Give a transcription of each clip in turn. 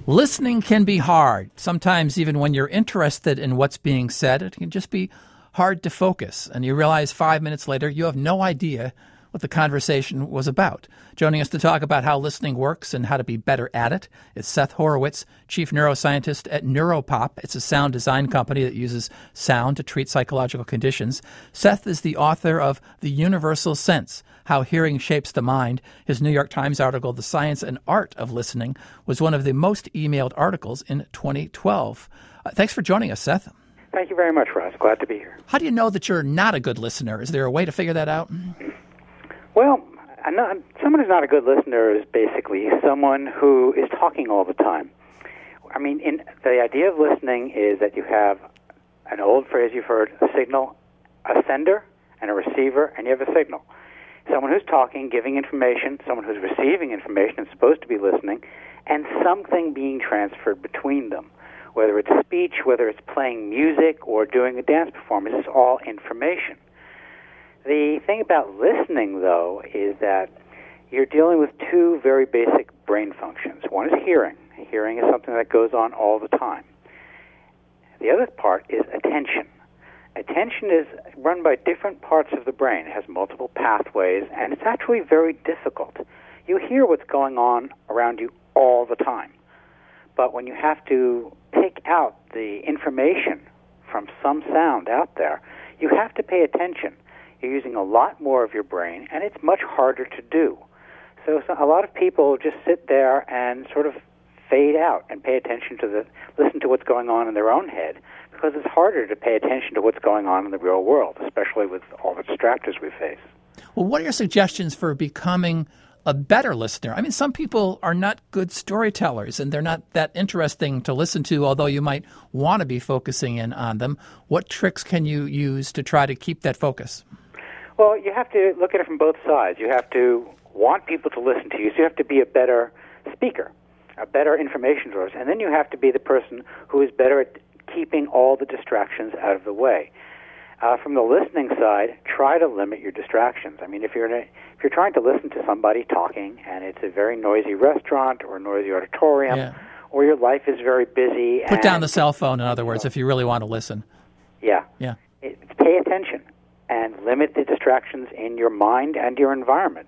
Listening can be hard. Sometimes even when you're interested in what's being said, it can just be hard to focus. And you realize 5 minutes later you have no idea what the conversation was about. Joining us to talk about how listening works and how to be better at it is Seth Horowitz, Chief Neuroscientist at Neuropop. It's a sound design company that uses sound to treat psychological conditions. Seth is the author of The Universal Sense, How Hearing Shapes the Mind. His New York Times article, The Science and Art of Listening, was one of the most emailed articles in 2012. Thanks for joining us, Seth. Thank you very much, Ross. Glad to be here. How do you know that you're not a good listener? Is there a way to figure that out? Well, someone who's not a good listener is basically someone who is talking all the time. I mean, the idea of listening is that you have an old phrase you've heard, a signal, a sender, and a receiver, and you have a signal. Someone who's talking, giving information, someone who's receiving information and supposed to be listening, and something being transferred between them. Whether it's speech, whether it's playing music, or doing a dance performance, it's all information. The thing about listening, though, is that you're dealing with two very basic brain functions. One is hearing. Hearing is something that goes on all the time. The other part is attention. Attention is run by different parts of the brain. It has multiple pathways, and it's actually very difficult. You hear what's going on around you all the time. But when you have to pick out the information from some sound out there, you have to pay attention. You're using a lot more of your brain, and it's much harder to do. So a lot of people just sit there and sort of fade out and pay attention to listen to what's going on in their own head, because it's harder to pay attention to what's going on in the real world, especially with all the distractors we face. Well, what are your suggestions for becoming a better listener? I mean, some people are not good storytellers, and they're not that interesting to listen to, although you might want to be focusing in on them. What tricks can you use to try to keep that focus? Well, you have to look at it from both sides. You have to want people to listen to you, so you have to be a better speaker, a better information source, and then you have to be the person who is better at keeping all the distractions out of the way. From the listening side, try to limit your distractions. I mean, if you're trying to listen to somebody talking, and it's a very noisy restaurant or a noisy auditorium, or your life is very busy, put down the cell phone. In other words, if you really want to listen. Yeah. Pay attention and limit the distractions in your mind and your environment.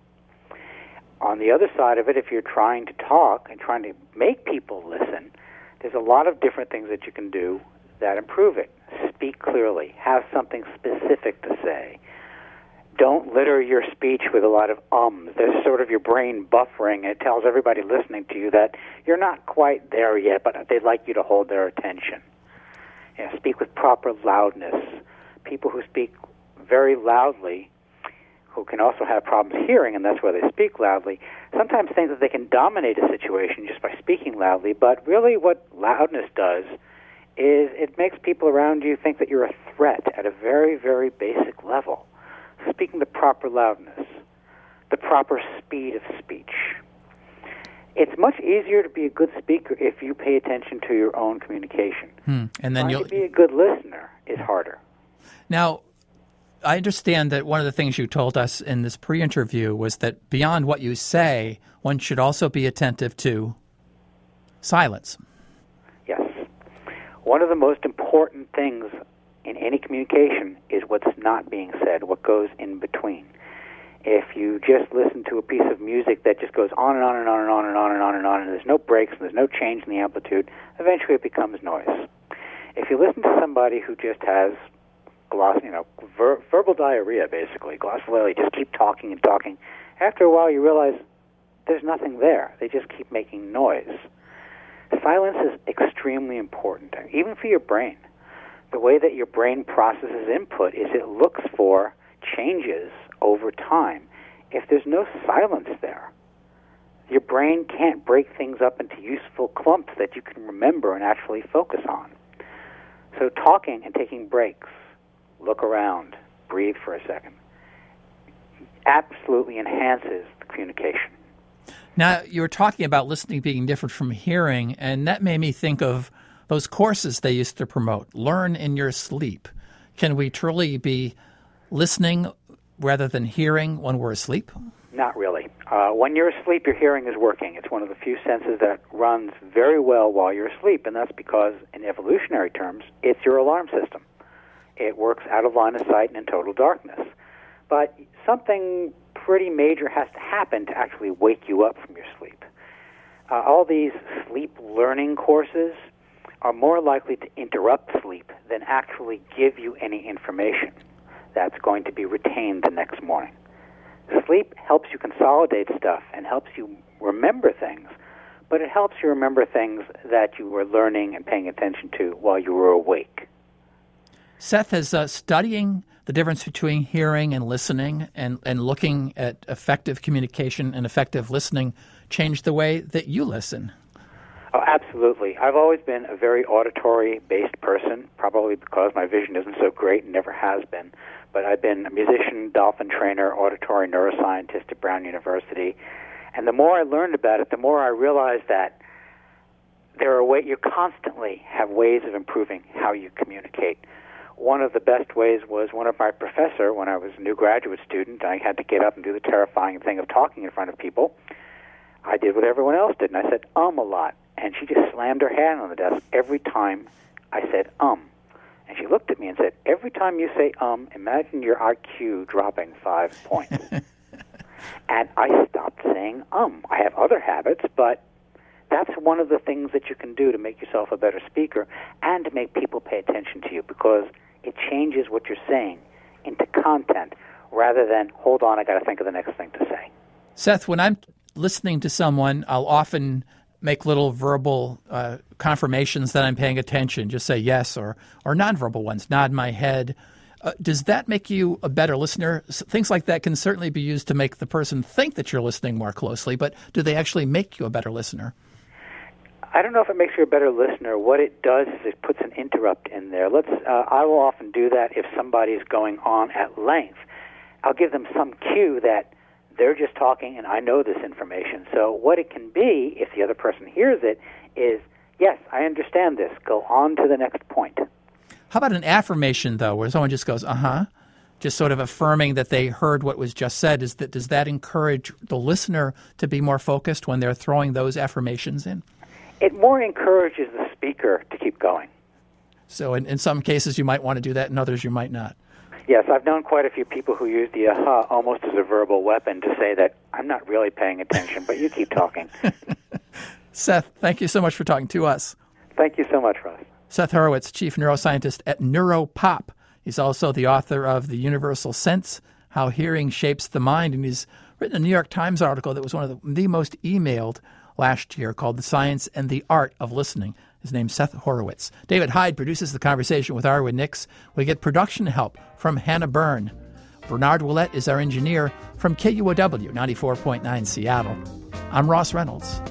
On the other side of it, if you're trying to talk and trying to make people listen, there's a lot of different things that you can do that improve it. Speak clearly. Have something specific to say. Don't litter your speech with a lot of ums. There's sort of your brain buffering. It tells everybody listening to you that you're not quite there yet, but they'd like you to hold their attention. Speak with proper loudness. People who speak very loudly, who can also have problems hearing, and that's why they speak loudly, sometimes think that they can dominate a situation just by speaking loudly, but really what loudness does is it makes people around you think that you're a threat at a very, very basic level. Speaking the proper loudness, the proper speed of speech. It's much easier to be a good speaker if you pay attention to your own communication. And then to be a good listener is harder. Now, I understand that one of the things you told us in this pre-interview was that beyond what you say, one should also be attentive to silence. Yes. One of the most important things in any communication is what's not being said, what goes in between. If you just listen to a piece of music that just goes on and on and on and on and on and on and on, and there's no breaks and there's no change in the amplitude, eventually it becomes noise. If you listen to somebody who just has verbal diarrhea, basically, glossolalia, just keep talking and talking, after a while you realize there's nothing there. They just keep making noise. Silence is extremely important, even for your brain. The way that your brain processes input is it looks for changes over time. If there's no silence there, your brain can't break things up into useful clumps that you can remember and actually focus on. So talking and taking breaks, look around, breathe for a second, absolutely enhances the communication. Now, you were talking about listening being different from hearing, and that made me think of those courses they used to promote, Learn in Your Sleep. Can we truly be listening rather than hearing when we're asleep? Not really. When you're asleep, your hearing is working. It's one of the few senses that runs very well while you're asleep, and that's because, in evolutionary terms, it's your alarm system. It works out of line of sight and in total darkness. But something pretty major has to happen to actually wake you up from your sleep. All these sleep learning courses are more likely to interrupt sleep than actually give you any information that's going to be retained the next morning. Sleep helps you consolidate stuff and helps you remember things, but it helps you remember things that you were learning and paying attention to while you were awake. Seth, has studying the difference between hearing and listening and looking at effective communication and effective listening changed the way that you listen? Oh, absolutely. I've always been a very auditory-based person, probably because my vision isn't so great and never has been. But I've been a musician, dolphin trainer, auditory neuroscientist at Brown University. And the more I learned about it, the more I realized that there are ways, you constantly have ways of improving how you communicate. One of the best ways was one of my professor, when I was a new graduate student, I had to get up and do the terrifying thing of talking in front of people. I did what everyone else did, and I said a lot. And she just slammed her hand on the desk every time I said And she looked at me and said, every time you say imagine your IQ dropping 5 points. And I stopped saying I have other habits, but that's one of the things that you can do to make yourself a better speaker and to make people pay attention to you, because it changes what you're saying into content rather than, hold on, I got to think of the next thing to say. Seth, when I'm listening to someone, I'll often make little verbal confirmations that I'm paying attention, just say yes, or nonverbal ones, nod my head. Does that make you a better listener? Things like that can certainly be used to make the person think that you're listening more closely, but do they actually make you a better listener? I don't know if it makes you a better listener. What it does is it puts an interrupt in there. I will often do that if somebody's going on at length. I'll give them some cue that they're just talking and I know this information. So what it can be, if the other person hears it, is, yes, I understand this. Go on to the next point. How about an affirmation, though, where someone just goes, just sort of affirming that they heard what was just said? Does that encourage the listener to be more focused when they're throwing those affirmations in? It more encourages the speaker to keep going. So in some cases you might want to do that, in others you might not. Yes, I've known quite a few people who use the almost as a verbal weapon to say that I'm not really paying attention, but you keep talking. Seth, thank you so much for talking to us. Thank you so much, Russ. Seth Horowitz, Chief Neuroscientist at Neuropop. He's also the author of The Universal Sense, How Hearing Shapes the Mind, and he's written a New York Times article that was one of the most emailed last year called The Science and the Art of Listening. His name's Seth Horowitz. David Hyde produces the conversation with Arwen Nix. We get production help from Hannah Byrne. Bernard Willett is our engineer from KUOW 94.9 Seattle. I'm Ross Reynolds.